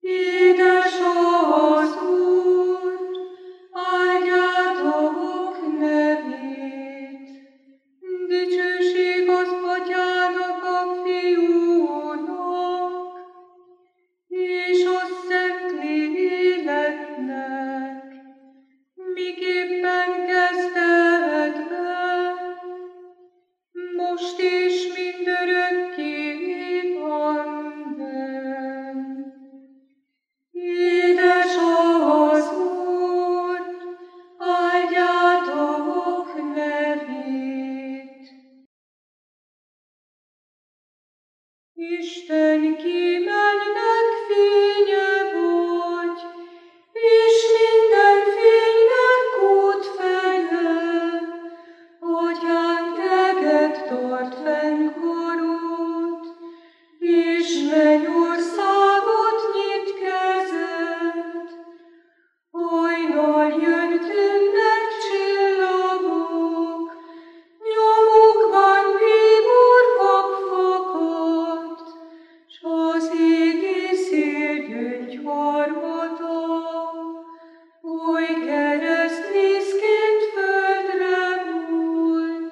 Édes az Úr, áldjátok nevét. Dicsőség az Atyának, a Fiúnak, és a Szentléleknek, miképpen kezdetben, most és mindörökké. Amen. Édes az Úr, áldjátok nevét. Isten kimennek fénye vagy, és minden fénynek útfeje. Atyánk teget tart fenn karod, és mennyországot nyit kezed. Hajnal jön, tűnnek csillagok, nyomukban bíbor fakad, s az égi szélgyöngy harmata, oly keresztvízként földre hull.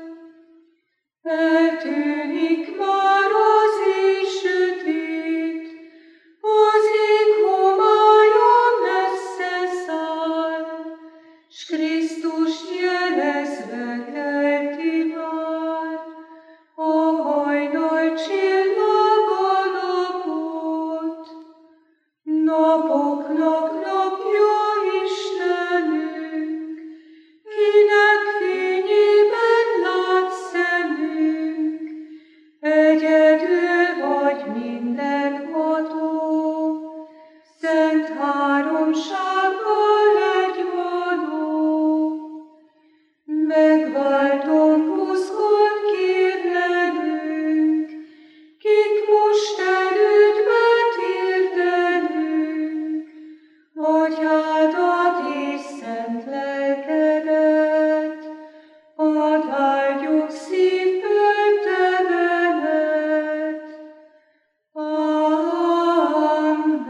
Eltűnik már az éj sötét, az ég homálya messze száll, s Krisztust jelezve kelti már a hajnal csillag a napot. Napoknak napja Istenünk, kinek fényében lát szemünk. Egyedül vagy mindenható, szent háromsággal egyvaló. Megváltom buszkon kérlenünk, kik most elődbe térdelünk. Atyádat és szent lelkedet, add áldjuk szívből te veled. Amen.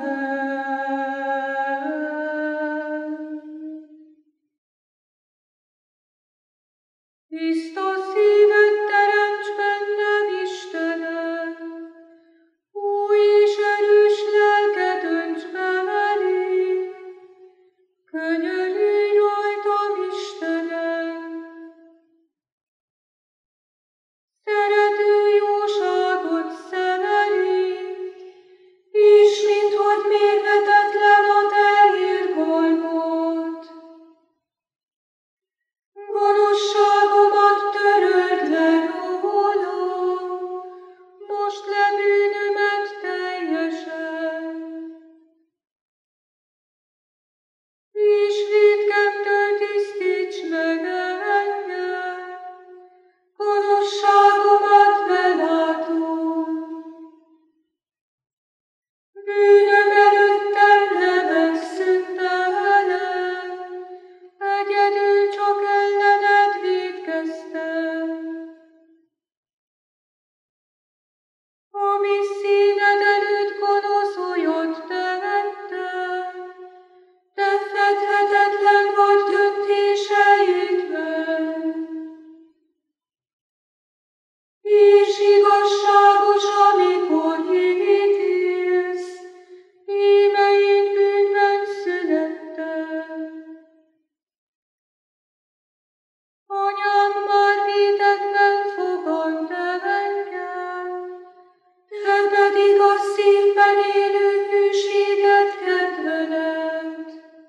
Tiszta szívet teremts bennem, Istenem, új és erős lelket önts be elém. Könyörülj rajtam, Istenem! Szerető jóságot szeverít, és minthogy mérhetetlen a te irgalmad. Gonoszságomat töröld le rólam, most le bűnömet teljesen. És vétkemtől tisztíts meg engem, gonoszságomat belátom. Bűnöm előttem ne megszüntelem, egyedül csak ellened vétkeztem. Ami színed előtt gonosz olyat tehettem, te fedhetetlen vagy döntéseidben. És igazságos, amikor ítélsz, íme én bűnben születtem. Anyám már vétekben fogant el engem, te pedig a szívben élő hűséget kedveled.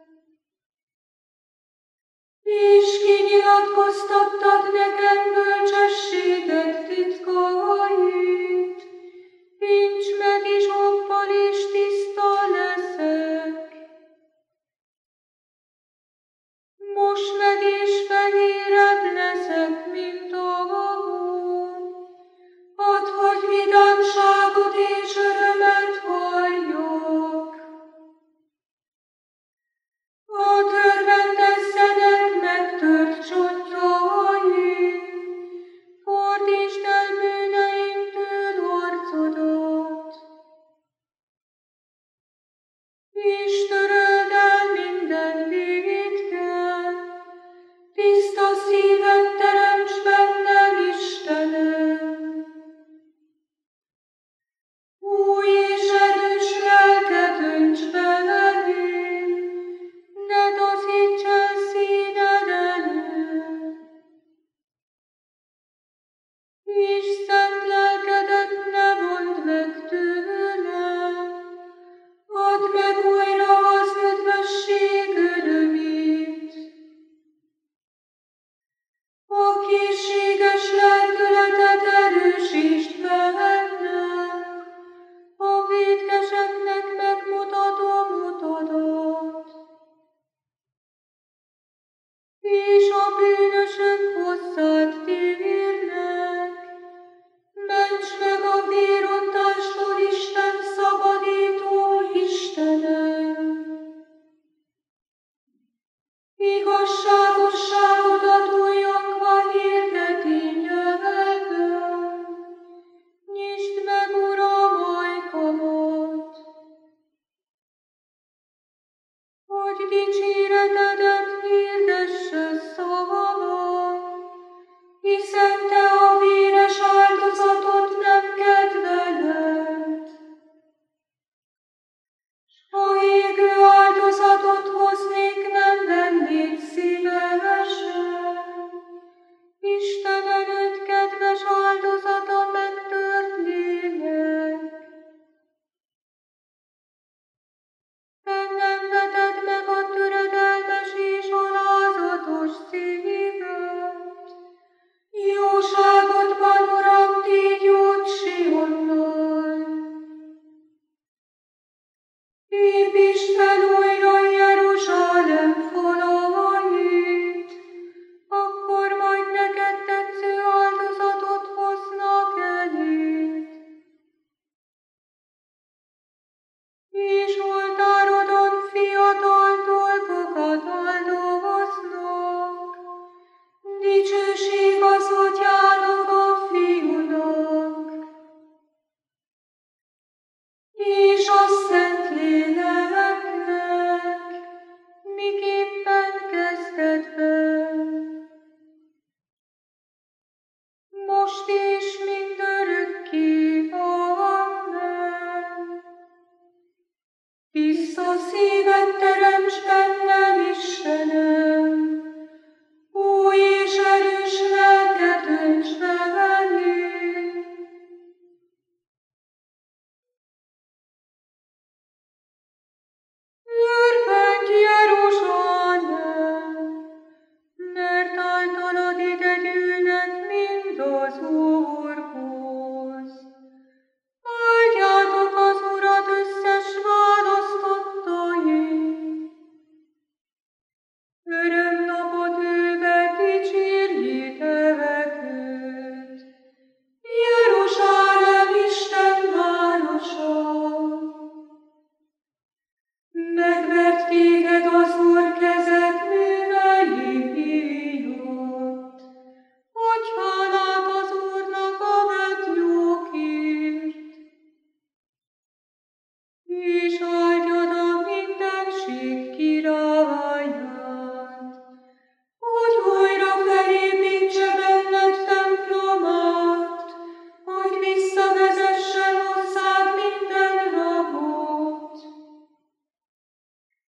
És kinyilatkoztattad nekem bölcsességed titkait, nincs meg is oppal és tiszta leszek. Most meg és fehérebb leszek, mint a hó. Add, hogy vidámságot és örömet halljak. A törvendezzenek megtört csontjaim, és töröld el minden vétket, tiszta szívet teremts bennem, Istenem. Új és erős lelket önts belém, ne taszíts el színed elől. És szent lelkedet ne vondd meg tőlem, add meg újra az üdvösség örömét. A készséges lelkületet erősítsd bennem, a vétkeseknek megmutatom utadat, és a bűnösök hozzád térnek. Ments meg a vérontástól, Isten szabadító Istenem! Igazságosságodat újjongva hirdeti nyelvem, nyisd meg, Uram, ajkamat, hogy dicséretedet hirdesse szavamon, hiszen te a véres áldozatot nem kedveled. S ha égő áldozatot hoznék, nem vennéd szívesen. Isten előtt kedves áldozat a megtört lélek. Bennem veted meg a töredelmes és alázatos szívet. Jóságodban, Uram, tégy jót Sionnal. Építsd fel újra Jeruzsálem falait, akkor majd neked tetsző áldozatot hoznak eléd. És oltárodon fiatal dolgokat áldoznak, dicsőség az Atyának, a Fiúnak, és a Szentléleknek, miképpen kezdetben, most és mindörökké. Amen. Tiszta szívet teremts bennem, Istenem, új és erős lelket önts belém. Örvendj, Jeruzsálem, mert általad ide gyűlnek mind az Úrhoz. Áldjátok az Urat összes választottai. Örömnapot ülve dicsérjétek őt. Jeruzsálem Isten városa. Megvert téged az Úr kezed művei miatt, adj hálát az Úrnak a vett jókért, és áldjad a mindenség királyát, hogy újra felépítse benned templomát, hogy visszavezessen hozzád minden rabot.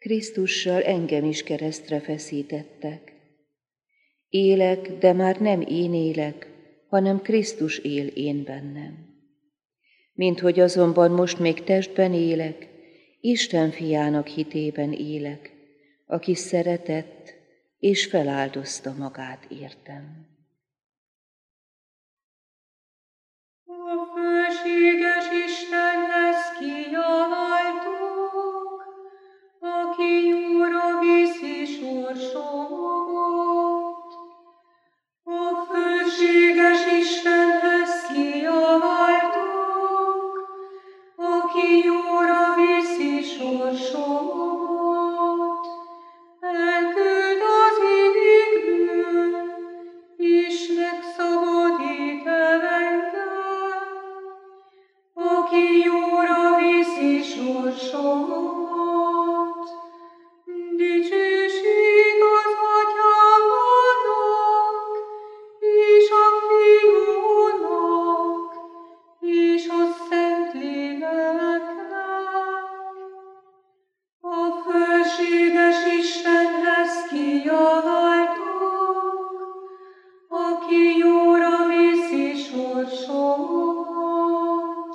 Krisztussal engem is keresztre feszítettek. Élek, de már nem én élek, hanem Krisztus él én bennem. Minthogy azonban most még testben élek, Isten fiának hitében élek, aki szeretett és feláldozta magát értem. A fölséges Istenhez kiáltok, aki jóra viszi sorsomat. A fölséges Istenhez kiáltok, aki jóra viszi sorsomat. Elküld az égből, és megszabadít engem, aki jóra viszi sorsomat. Dicsőség az Atyának, és a Fiúnak, és a Szentléleknek. A fölséges Istenhez kiáltok, aki jóra viszi sorsomat.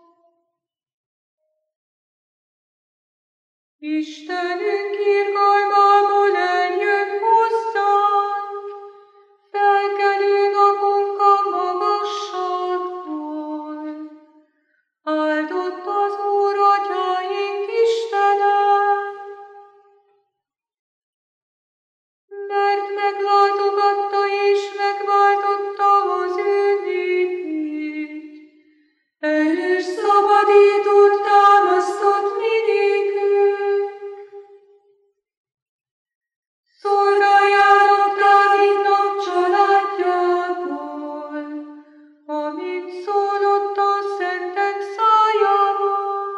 Istenünk irgalmából eljön hozzánk, felkelő napunk a magasságból. Áldott az Úr atyáink Istene, mert meglátogatta és megváltotta az ő népét. Erős szabadítót támasztott mi nékünk. Szolgáljátok Dávidnak családjából, amint szólott a szentek szájával.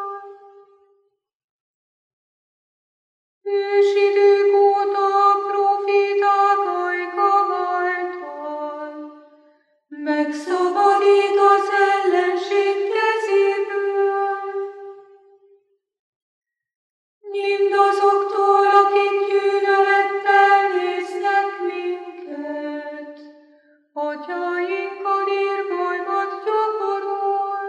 Ősidők óta a proféták ajka által megszabadít az ellenség kezéből. Mindazoktól, akik gyűlölettel néznek minket, atyáinkkal irgalmat gyakorol,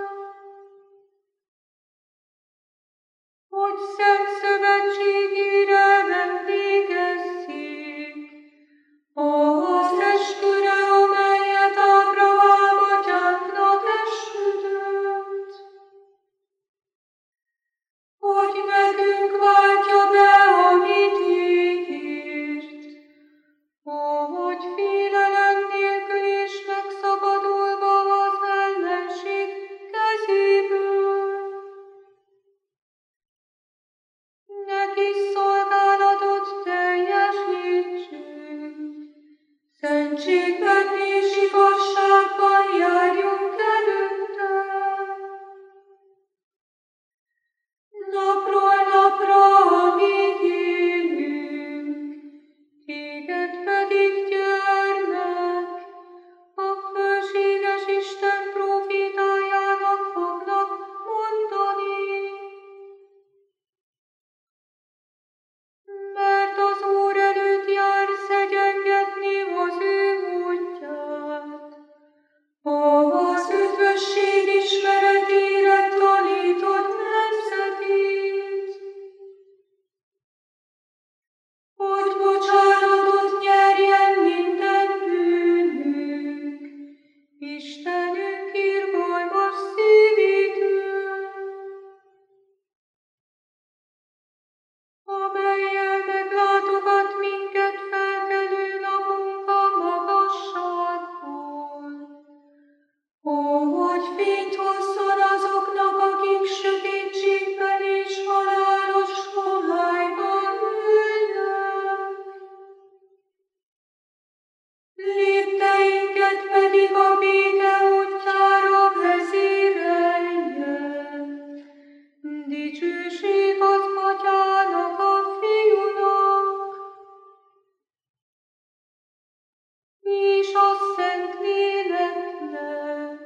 hogy szent szövetségére emlékezzék az esküre, amelyet Ábrahám atyánknak esküdött, hogy nekünk váltja be, amit ígért, ahogy félelem nélkül és megszabadulva az ellenség kezéből. Neki szolgálatot teljesítsünk, szentségben és igazságban járjunk előtte. Napról napra, amíg élünk, téged pedig gyermek, a fölséges Isten profétájának fognak mondani. Mert az Úr előtt jár szegyengetni az ő útját, az üdvösség ismeretére tanított nemzetét, hogy bocsánatot nyerjen minden bűnünk, Istenünk irgalmas szívétől, amellyel meglátogat minket felkelő napunk a magasságból, hogy fényt hozzon azoknak, akik sötétségben és halálos homályban ülnek. Lépteinket pedig a béke útjára vezérelje. Dicsőség az Atyának, a Fiúnak, és a Szentléleknek,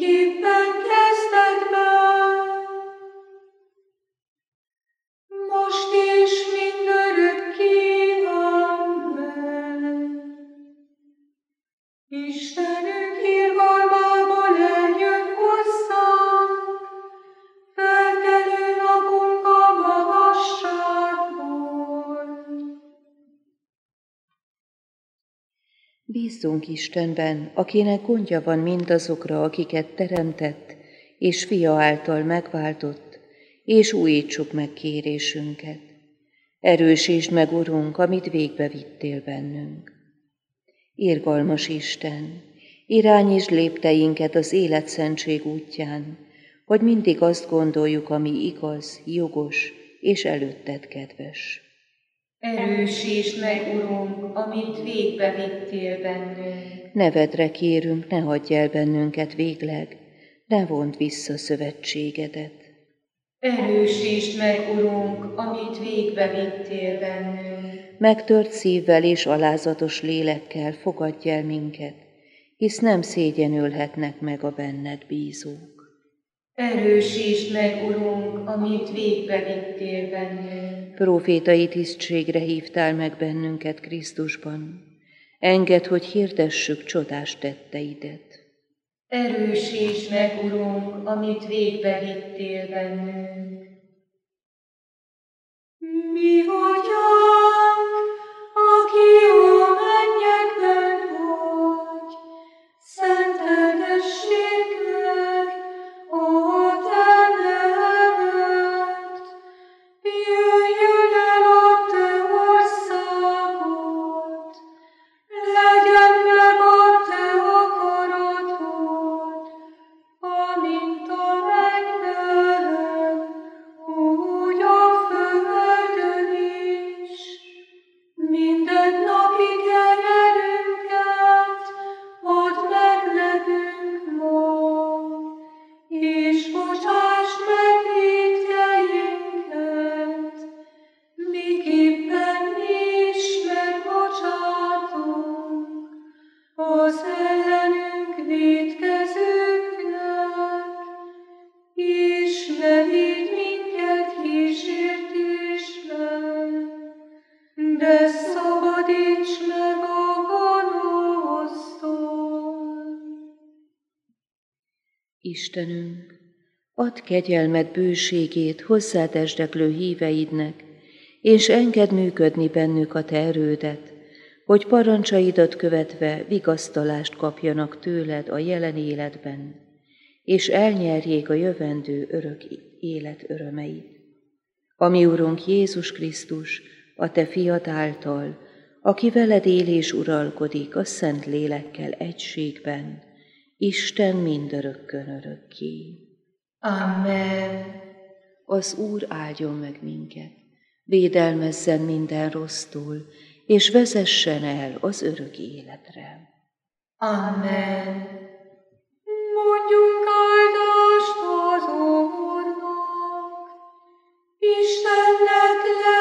miképpen kezdetben, most Bízzunk Istenben, akinek gondja van mindazokra, akiket teremtett, és Fia által megváltott, és újítsuk meg kérésünket. Erősítsd meg, Urunk, amit végbe vittél bennünk. Irgalmas Isten, irányítsd lépteinket az életszentség útján, hogy mindig azt gondoljuk, ami igaz, jogos és előtted kedves. Erősítsd meg, Urunk, amit végbe vittél bennünk. Nevedre kérünk, ne hagyj el bennünket végleg, ne vond vissza szövetségedet. Erősítsd meg, Urunk, amit végbe vittél bennünk. Megtört szívvel és alázatos lélekkel fogadj el minket, hisz nem szégyenülhetnek meg a benned bízók. Erősítsd meg, Urunk, amit végbe vittél bennünk. Profétai tisztségre hívtál meg bennünket Krisztusban. Engedd, hogy hirdessük csodás tetteidet. Erősítsd meg, Urunk, amit végbe vittél bennünk. Mi Atyánk, aki a mennyekben vagy, szenteltessék meg a te neved. Jöjjön el a te országod, legyen meg a te akaratod, amint a mennyben, úgy a földön is. Mindennapi kenyerünket add meg nekünk ma, és bocsásd meg vétkeinket, miképpen mi is megbocsátunk az ellenünk vétkezőknek, és ne vigy minket kísértésbe, de szabadíts meg a gonosztól. Istenünk, add kegyelmed bőségét hozzád esdeklő híveidnek, és engedd működni bennük a te erődet, hogy parancsaidat követve vigasztalást kapjanak tőled a jelen életben, és elnyerjék a jövendő örök élet örömeit. Ami Urunk Jézus Krisztus, a te fiad által, aki veled él és uralkodik a Szent Lélekkel egységben, Isten mindörökkön örökké. Amen. Az Úr áldjon meg minket, védelmezzen minden rossztól, és vezessen el az örök életre. Amen. Mondjunk áldást az Úrnak, Istennek